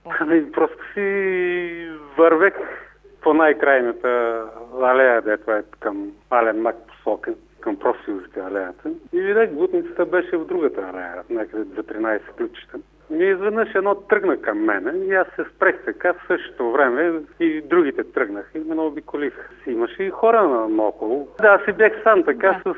Просто си вървех по най-крайната алея, дето е към Ален Мак посока, към профсъюзите алеята. И видях, бутницата беше в другата алея, някъде за 13 ключища. И изведнъж едно тръгна към мене и аз се спрех така в същото време и другите тръгнаха и ме обиколих. Имаше и хора наоколо. Да, аз си бях сам така с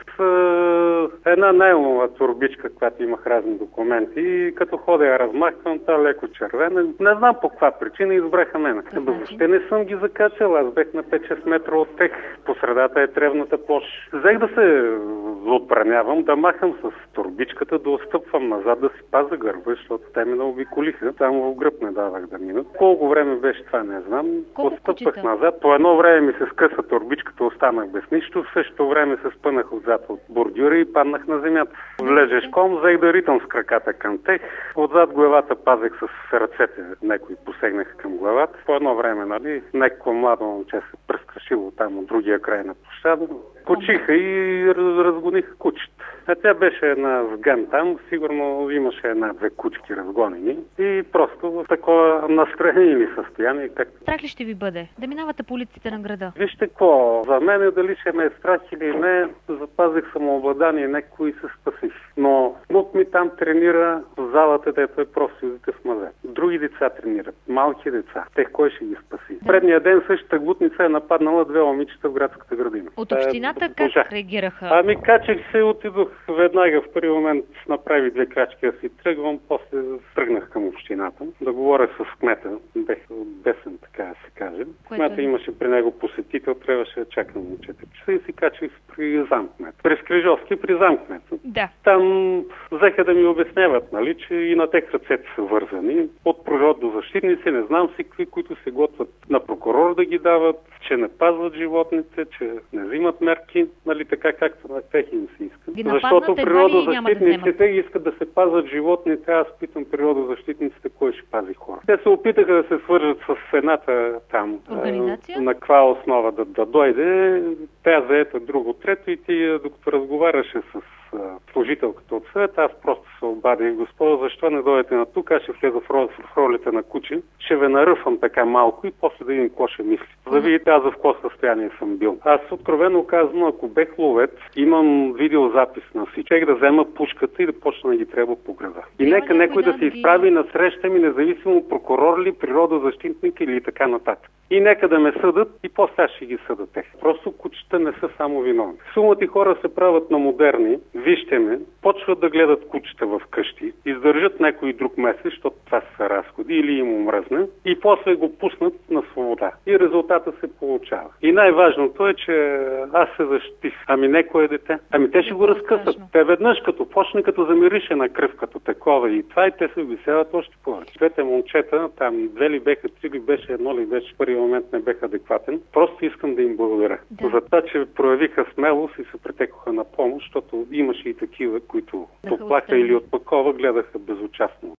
една найлонова турбичка, която имах разни документи и като ходя я размахвам, та леко червена. Не знам по каква причина избраха мене. Въобще не съм ги закачал, аз бех на 5-6 метра от тях. По средата е тревната площ. Взех да се отбранявам, да махам с турбичката, да отстъпвам назад, да си пазя гърба, защото те ме обиколиха. Само в гръб не давах да минат. Колко време беше това, не знам. Отстъпвах назад. По едно време ми се скъса турбичката, останах без нищо. В същото време се спънах отзад от бордюра и паднах на земята. Влежешком, взех да ритам с краката към тех. Отзад главата пазех с ръцете. Някои посегнаха към главата. По едно време, нали, някакво младо момче се пръскашило там от другия край на площада. Кучиха и разгониха кучета. А тя беше една сган там, сигурно имаше една-две кучки разгонени и просто в такова настроение или състояние. Страх ли ще ви бъде да минавате по улиците на града? Вижте какво, за мен е дали ще ме е страх или не, запазих самообладание, някой се спасих. Но внук ми там тренира в залата, дето е профсъюзите в мазе. Други деца тренират, малки деца. Тех кой ще ги спаси? Да. Предния ден същата глутница е нападнала 2 момичета в градската градина. От общината как реагираха? Качих се и отидох веднага в първи момент, направи 2 крачки да си тръгвам, после тръгнах към общината да говоря с кмета. Бех бесен, така да се каже. Кмета имаше при него посетител, трябваше да чакам 4 часа и си качих при замкмет. През Крижовски при замкмет. Да. Там взеха да ми обясняват, нали, че и на тех ръцете са вързани. От природозащитници, не знам си какви, които се готвят на прокурор да ги дават, че не пазват животните, че не взимат мерки, нали, така както на тех им се иска. Защото природозащитниците искат да се пазват животните, аз питам природозащитниците, кой ще пази хора. Те се опитаха да се свържат с едната там на каква основа да дойде, тя заета друго, трето и ти, докато разговаряше с служителката от съвет, аз просто се обадих: господа, защо не дойдете на тук, аз ще влеза в ролите на куче, ще ви наръфам така малко и после да видим какво ще мисли. За да видите аз в какво състояние съм бил. Аз откровено казвам, ако бех ловец, имам видеозапис на всички, да взема пушката и да почна да ги трябва по града. И нека някой да се изправи на среща ми, независимо прокурор ли, природозащитник или така нататък. И нека да ме съдат и после аз ще ги съдат тех. Просто кучета не са само виновни. Сумати хора се правят на модерни, вижте ме, почват да гледат кучета в къщи, издържат някой друг месец, защото това са разходи или им омръзне, и после го пуснат на свобода. И резултата се получава. И най-важното е, че аз се защитих. Ами некое дете. Ами те ще го разкъсат. Те веднъж като почне, като замирише на кръв, като такова и това, и те се обвисяват още повече. Двете момчета, там 2 ли беха, 3 ли беше, 1 ли беше, в първи момент не бех адекватен. Просто искам да им благодаря. За това, че проявиха смелост и се претекоха на помощ, защото имаше и такива, които от плака или от пакова гледаха безучастно.